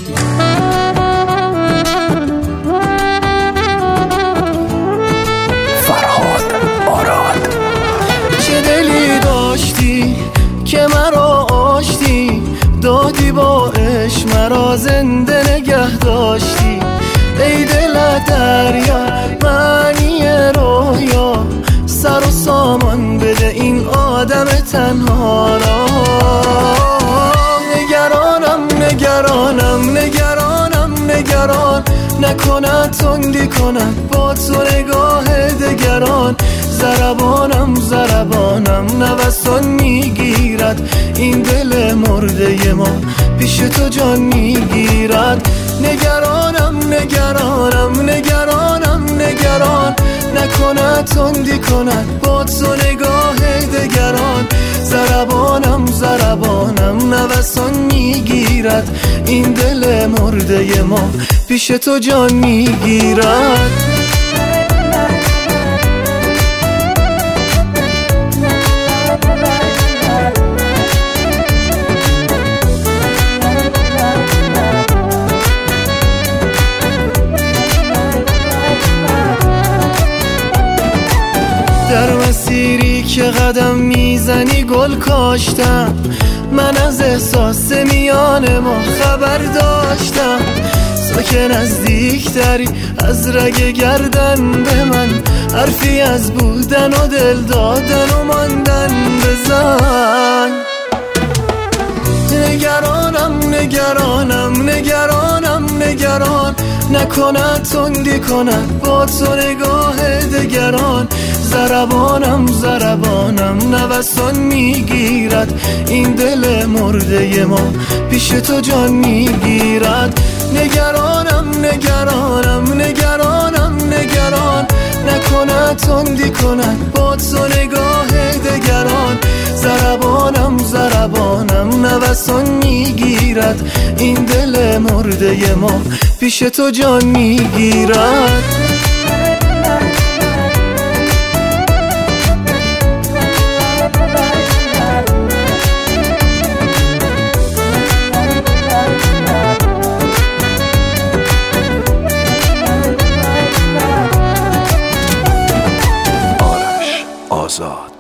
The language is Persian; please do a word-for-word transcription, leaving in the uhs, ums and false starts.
فرهاد آراد. چه دلی داشتی که مرا آشتی، دادی با عشق مرا زنده نگه داشتی. ای دل دریا معنی رویا، سر و سامان بده این آدم تنها را. نگرانم نگرانم نگرانم نگران، نکند تندی کند با تو نگاه دگران. ضربانم ضربانم نوسان میگیرد این دل مرده ما، پیش تو جان میگیرد. نگرانم نگرانم نگرانم نگران، نکند تندی کند با تو نگاه دگران. ضربانم ضربانم نوسان میگیرد این دل مرده ما، پیش تو جان میگیرد. در مسیری که قدم میزنی گل کاشتم، من از احساس میان ما خبر داشتم. تو که نزدیکتری از رگ گردن به من، حرفی از بودن و دل دادن و ماندن بزن. نگرانم نگرانم نگرانم نگران، نکند تندی کند با تو نگاه دگران. ضربانم ضربانم نوسان میگیرد این دل مرده ما، پیش تو جان میگیرد. نگرانم نگرانم نگرانم نگران، نکند تندی کند با تو نگاه دگران. ضربانم ضربانم نوسان میگیرد این دل مرده ما، پیش تو جان میگیرد. آزاد.